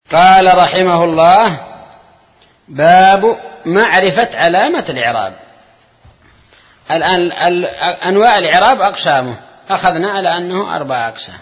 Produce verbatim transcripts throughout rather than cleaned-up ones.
قال رحمه الله: باب معرفة علامة الإعراب. الآن أنواع الإعراب أقسامه أخذنا على أنه أربع أقسام: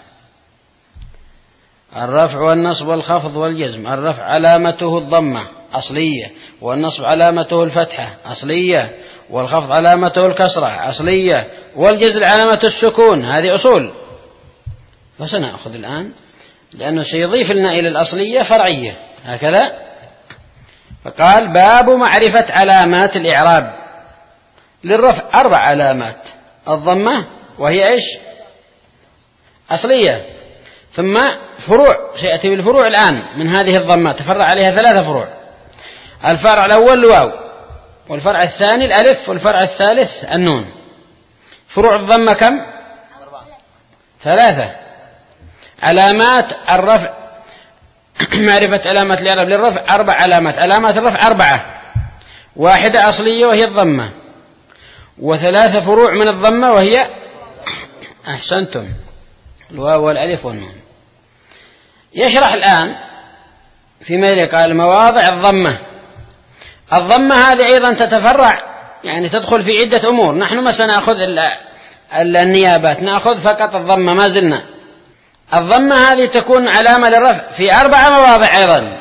الرفع والنصب والخفض والجزم. الرفع علامته الضمة أصلية، والنصب علامته الفتحة أصلية، والخفض علامته الكسرة أصلية، والجزم علامة السكون. هذه أصول، فسنأخذ الآن لأنه سيضيف لنا إلى الأصلية فرعية هكذا. فقال: باب معرفة علامات الإعراب. للرفع أربع علامات: الضمة وهي إيش؟ أصلية، ثم فروع سيأتي بالفروع الآن من هذه الضمة، تفرع عليها ثلاثة فروع: الفرع الأول الواو، والفرع الثاني الألف، والفرع الثالث النون. فروع الضمة كم؟ ثلاثة. علامات الرفع معرفة علامات الإعراب للرفع أربع علامات. علامات الرفع أربعة: واحدة أصلية وهي الضمة، وثلاثة فروع من الضمة وهي أحسنتم الواو والألف والنون. يشرح الآن فيما يلي. قال: مواضع الضمة. الضمة هذه أيضا تتفرع، يعني تدخل في عدة أمور. نحن ما سنأخذ النيابات، نأخذ فقط الضمة ما زلنا. الضمة هذه تكون علامة للرفع في أربع مواضع أيضا،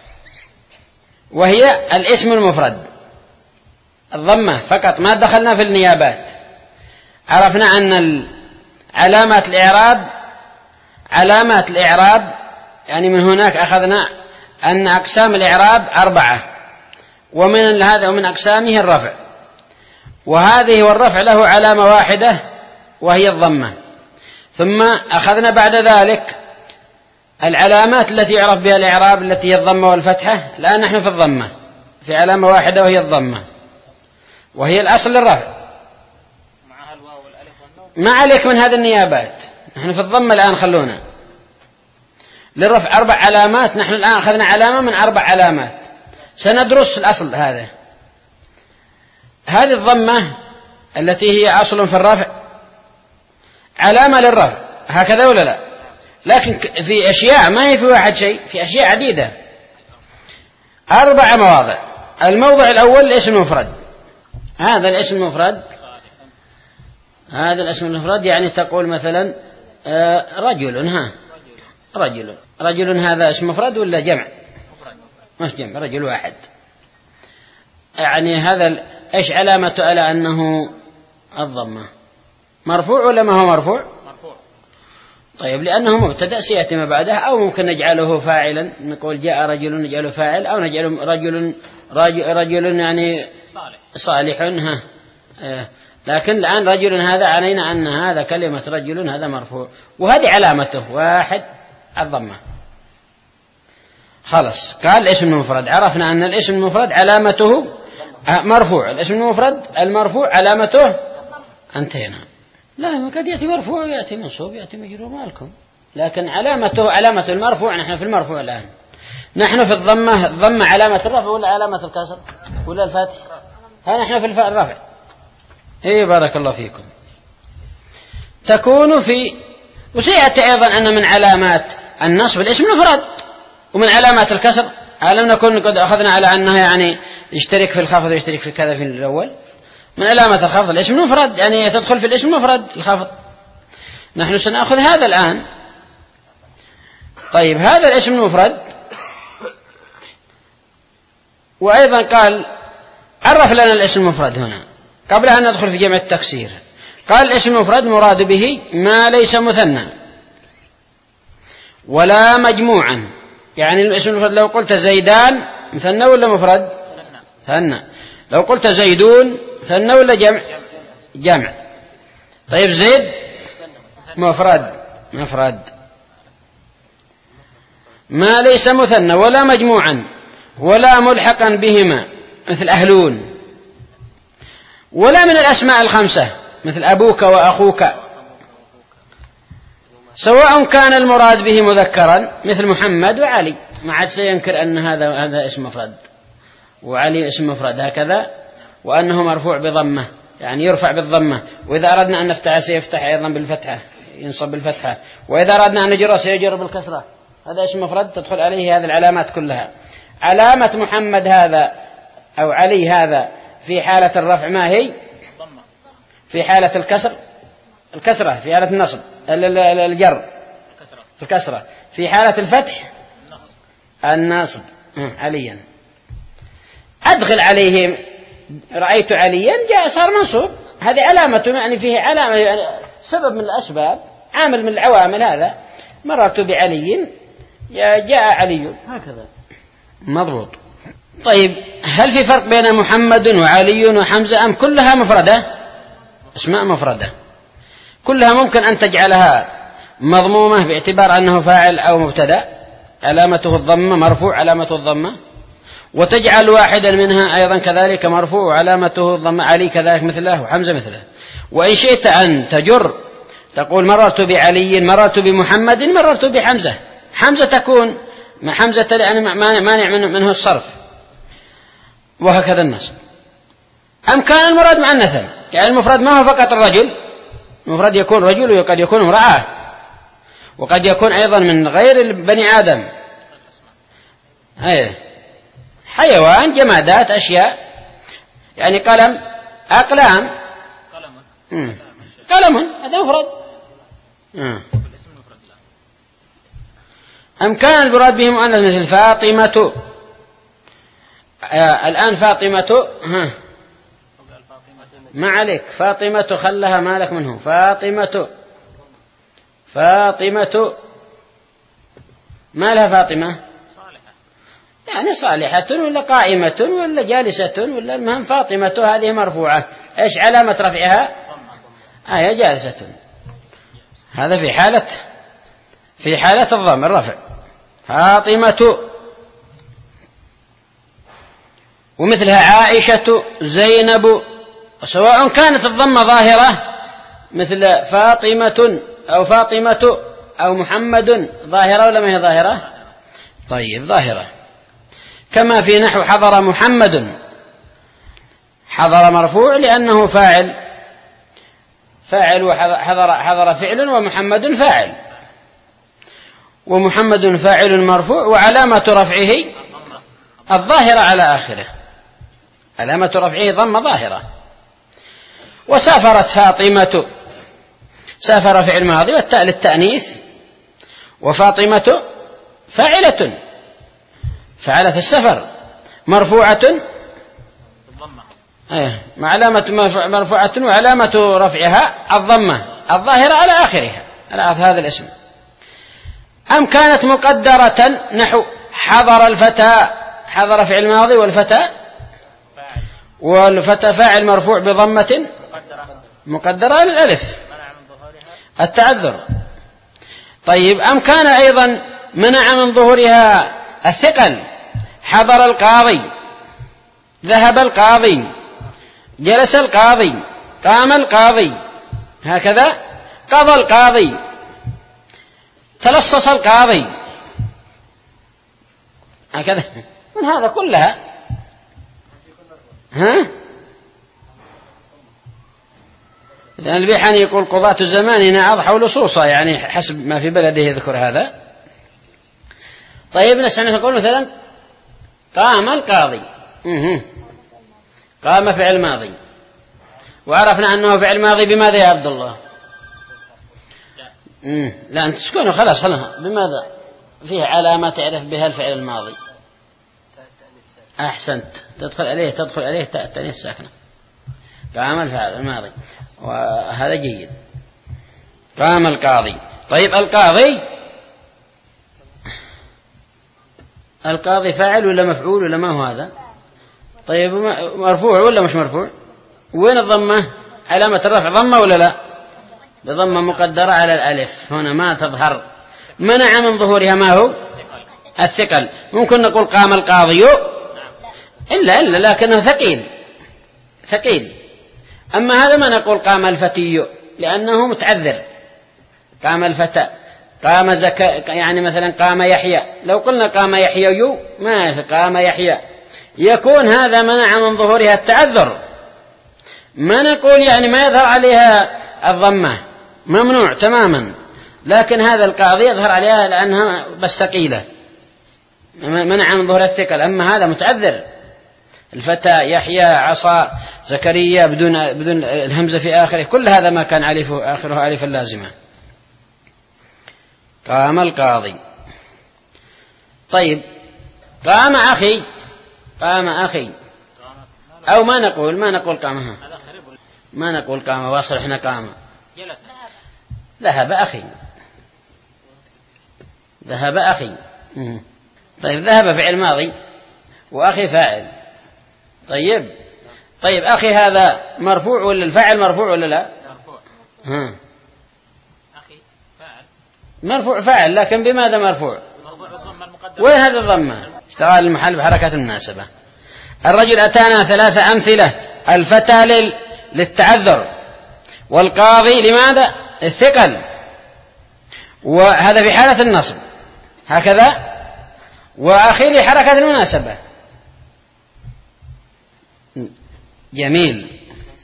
وهي الاسم المفرد. الضمة فقط، ما دخلنا في النيابات. عرفنا أن علامات الإعراب علامات الإعراب يعني من هناك أخذنا أن أقسام الإعراب أربعة، ومن هذا ومن أقسامه الرفع، وهذه والرفع له علامة واحدة وهي الضمة. ثم أخذنا بعد ذلك العلامات التي يعرف بها الإعراب التي هي الضمة والفتحة. الآن نحن في الضمة في علامة واحدة وهي الضمة، وهي الأصل للرفع. ما عليك من هذه النيابات، نحن في الضمة الآن. خلونا للرفع أربع علامات. نحن الآن أخذنا علامة من أربع علامات، سندرس الأصل هذا. هذه الضمة التي هي أصل في الرفع علامة للرفع، هكذا ولا لا؟ لكن في أشياء ما هي في واحد شيء، في أشياء عديدة. أربع مواضع. الموضع الأول الاسم المفرد. هذا الاسم المفرد هذا الاسم المفرد يعني تقول مثلا رجل. ها رجل رجل هذا اسم مفرد ولا جمع؟ مش جمع، رجل واحد. يعني هذا ايش علامته على أنه الضمة؟ مرفوع ولا ما هو مرفوع؟ مرفوع. طيب لأنه مبتدأ سيأتي ما بعدها، أو ممكن نجعله فاعلا، نقول جاء رجل نجعله فاعل، أو نجعله رجل رجل, رجل يعني صالح صالح. ها آه. لكن الآن رجل هذا علينا أن هذا كلمة رجل هذا مرفوع، وهذه علامته واحد الضمة. خلص. قال الاسم المفرد، عرفنا أن الاسم المفرد علامته مرفوع. الاسم المفرد المرفوع علامته انتهينا. لا، قد يأتي مرفوع يأتي منصوب يأتي مجرور مالكم، لكن علامته علامة المرفوع. نحن في المرفوع الآن. نحن في الضمة. الضمة علامة الرفع ولا علامة الكسر ولا الفتح؟ ها نحن في الرفع. إيه بارك الله فيكم. تكون في وسيأتي أيضا أن من علامات النصب الاسم المفرد، ومن علامات الكسر ألم نكن قد أخذنا على أنها يعني يشترك في الخفض ويشترك في كذا في الأول. من علامة الخفض الاسم المفرد، يعني تدخل في الاسم المفرد الخفض. نحن سنأخذ هذا الآن. طيب هذا الاسم المفرد. وأيضا قال عرف لنا الاسم المفرد هنا قبل أن ندخل في جمع التكسير. قال الاسم المفرد مراد به ما ليس مثنى ولا مجموعا. يعني الاسم المفرد لو قلت زيدان مثنى ولا مفرد؟ مثنى. لو قلت زيدون مثنى ولا جمع؟ جمع. طيب زيد مفرد مفرد. ما ليس مثنى ولا مجموعا ولا ملحقا بهما مثل أهلون، ولا من الأسماء الخمسة مثل أبوك وأخوك، سواء كان المراد به مذكرا مثل محمد وعلي. ما عاد سينكر أن هذا هذا اسم مفرد وعلي اسم مفرد هكذا، وأنه مرفوع بضمة يعني يرفع بالضمة. وإذا أردنا أن نفتح سيفتح أيضا بالفتحة، ينصب بالفتحة. وإذا أردنا أن نجر سيجر بالكسرة. هذا اسم مفرد تدخل عليه هذه العلامات كلها. علامة محمد هذا أو علي هذا في حالة الرفع ما هي؟ في حالة الكسر الكسرة، في حالة النصب الجر الكسرة، في حالة الفتح النصب. عليا أدخل عليه رأيت عليا جاء صار منصوب، هذه علامة يعني فيه علامة يعني سبب من الأسباب، عامل من العوامل. هذا مررت بعلي جاء علي هكذا مضبوط. طيب هل في فرق بين محمد وعلي وحمزة أم كلها مفردة؟ اسماء مفردة كلها ممكن أن تجعلها مضمومة باعتبار أنه فاعل أو مبتدأ علامته الضمة مرفوع علامته الضمة، وتجعل واحدا منها أيضا كذلك مرفوع علامته الضمة، علي كذلك مثله وحمزة مثله. وإن شئت أن تجر تقول مررت بعلي مررت بمحمد مررت بحمزة، حمزة تكون مع حمزة لأن مانع منه الصرف، وهكذا النصب. أم كان المراد مؤنثا يعني المفرد ما هو فقط الرجل، المفرد يكون رجل وقد يكون امرأة وقد يكون أيضا من غير بني آدم، أيه حيوان جمادات أشياء يعني قلم أقلام قلم هذا مفرد. أم كان المراد به مؤنث مثل فاطمة. آه الآن فاطمة ها ما عليك فاطمة خلها مالك منه فاطمة فاطمة ما لها فاطمة يعني صالحة ولا قائمة ولا جالسة ولا المهم فاطمة هذه مرفوعة. إيش علامة رفعها؟ آه جالسة. هذا في حالة في حالة الضم الرفع فاطمة. ومثلها عائشة زينب، سواء كانت الضمة ظاهرة مثل فاطمة أو فاطمة أو محمد ظاهرة ولا ما هي ظاهرة؟ طيب ظاهرة. كما في نحو حضر محمد، حضر مرفوع لأنه فاعل فاعل وحضر حضر فعل ومحمد فاعل، ومحمد فاعل مرفوع وعلامة رفعه الظاهرة على آخره، علامة رفعه ضمة ظاهرة. وسافرت فاطمة، سافر فعل ماضي والتاء للتأنيث، وفاطمة فاعلة فعلت السفر مرفوعة ايه مع علامة مرفوعة وعلامة رفعها الضمة الظاهرة على آخرها على هذا الاسم. أم كانت مقدرة نحو حضر الفتى، حضر فعل ماضي والفتى والفتى فاعل مرفوع بضمة مقدرة للألف التعذر. طيب أم كان أيضا منع من ظهورها الثقل، حضر القاضي ذهب القاضي جلس القاضي قام القاضي هكذا، قضى القاضي تلصص القاضي هكذا. من هذا كلها ها لأن البيحاني يقول قضاة زماننا أضحوا لصوصا يعني حسب ما في بلده يذكر هذا. طيب نسمع نقول مثلا قام القاضي قام فعل ماضي، وعرفنا أنه فعل ماضي بماذا يا عبد الله؟ مم. لا أنت تسكنه خلاص خلاص بماذا فيه علامة تعرف بها الفعل الماضي؟ أحسنت تدخل عليه تدخل عليه تاء التأنيث ساكنة قام الفعل الماضي وهذا جيد. قام القاضي. طيب القاضي القاضي فاعل ولا مفعول ولا ما هو هذا؟ طيب مرفوع ولا مش مرفوع؟ وين الضمة؟ علامة الرفع ضمة ولا لا؟ بضمة مقدرة على الألف هنا ما تظهر، منع من ظهورها ما هو؟ الثقل. ممكن نقول قام القاضي إلا إلا لكنه ثقيل ثقيل. أما هذا ما نقول قام الفتي لأنه متعذر، قام الفتى قام زكا يعني مثلا قام يحيى، لو قلنا قام يحيى ما قام يحيى يكون هذا منع من ظهورها التعذر، ما نقول يعني ما يظهر عليها الضمة، ممنوع تماما لكن هذا القاضي يظهر عليها لأنها بس ثقيلة منع من ظهور الثقل. أما هذا متعذر، الفتى يحيى عصا زكريا بدون بدون الهمزة في آخره، كل هذا ما كان ألفه آخره ألفا لازمة. قام القاضي. طيب قام أخي، قام أخي، أو ما نقول ما نقول قامها، ما نقول قام واصل احنا قام. ذهب أخي، ذهب أخي. طيب ذهب فعل ماضي وأخي فاعل. طيب طيب أخي هذا مرفوع ولا الفاعل مرفوع ولا لا؟ مرفوع. ها. أخي فاعل مرفوع فاعل، لكن بماذا مرفوع؟ مرفوع بالضمة المقدرة. وين هذا الضمة؟ اشتغل المحل بحركة المناسبة. الرجل أتانا ثلاثة أمثلة: الفتى لل... للتعذر، والقاضي لماذا؟ الثقل، وهذا في حالة النصب هكذا، وأخير حركة المناسبة. جميل.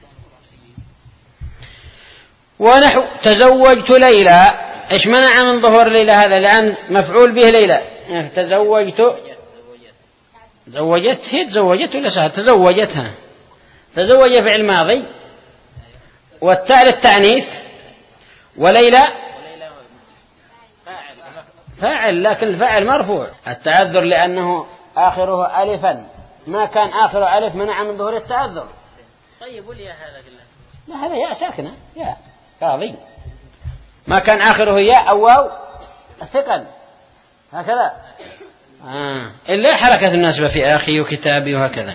ونحو تزوجت ليلى، إيش منع من ظهور ليلى هذا؟ لأن مفعول به ليلى. تزوجت، تزوجت، هي تزوجت ولا سهل؟ تزوجتها، تزوج فعل ماضي والتاء للتأنيث، وليلى فاعل، لكن الفاعل مرفوع. التعذر لأنه آخره ألفا، ما كان آخره ألف منع من ظهور التعذر. طيب ولي هذا كله؟ لا هذا ياء ساكنة، ياء قاضي، ما كان آخره ياء أو واو الثقل هكذا. آه. إلا حركة الناسبة في آخي وكتابي وهكذا.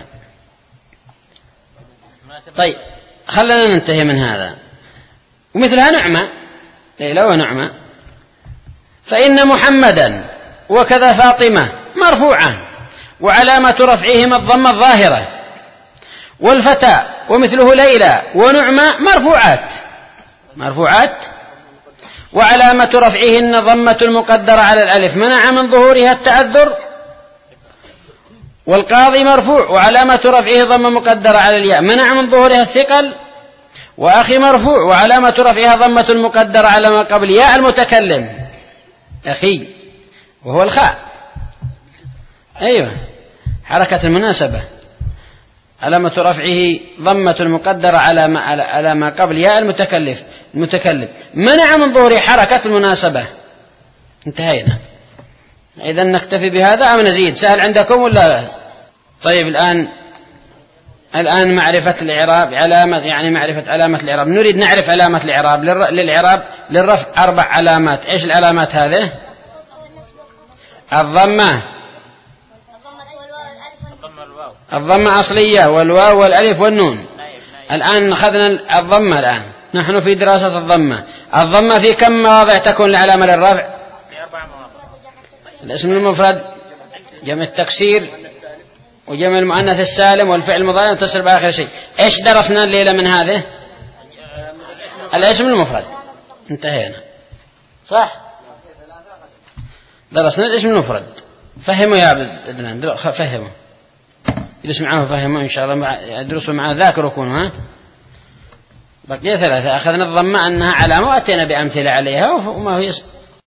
طيب خلنا ننتهي من هذا. ومثلها نعمة، ليلى ونعمة. فإن محمدا وكذا فاطمة مرفوعة وعلامة رفعهما الضمة الظاهرة، والفتى ومثله ليلى ونعمة مرفوعات، مرفوعات وعلامة رفعهن ضمة المقدرة على الألف منع من ظهورها التعذر، والقاضي مرفوع وعلامة رفعه ضمة مقدرة على الياء منع من ظهورها الثقل، وأخي مرفوع وعلامة رفعها ضمة مقدرة على ما قبل ياء المتكلم أخي وهو الخاء. أيوة حركة المناسبة، علامة رفعه ضمة مقدرة على ما على ما قبل ياء المتكلف المتكلم منع من ظهور حركة المناسبة. انتهينا. إذا نكتفي بهذا أم نزيد؟ سهل عندكم ولا؟ طيب الآن الآن معرفة الإعراب، علامة يعني معرفة علامة الإعراب. نريد نعرف علامة الإعراب. للإعراب للرفع أربع علامات. إيش العلامات هذه؟ الضمة، الضمة أصلية والواو والألف والنون. الآن أخذنا الضمة، الآن نحن في دراسة الضمة. الضمة في كم مواضع تكون العلامة للرفع؟ في أربع مواضع. الاسم المفرد، جمع التكسير، وجمع المؤنث السالم، والفعل المضارع متصل بآخر شيء. إيش درسنا الليلة من هذه؟ الاسم المفرد. انتهينا صح؟ درسنا الاسم المفرد. فهموا يا عبد الدنان، فهموا يدرس معه، فهموا إن شاء الله، يدرسوا معه ذاكروا كونوا. ها بقي ثلاثة. أخذنا الضمة أنها علامة وأتينا بأمثلة عليها، وما هي